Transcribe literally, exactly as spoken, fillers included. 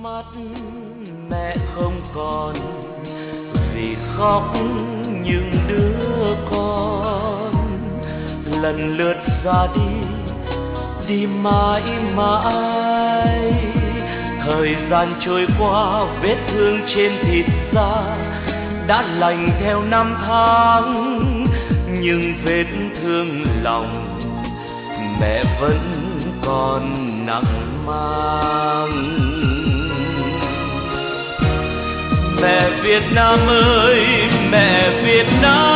mắt mẹ không còn, vì khóc những đứa con lần lượt ra đi, đi mãi mãi. Thời gian trôi qua, vết thương trên thịt da đã lành theo năm tháng, nhưng vết thương lòng mẹ vẫn còn nặng mang. Mẹ Việt Nam ơi, mẹ Việt Nam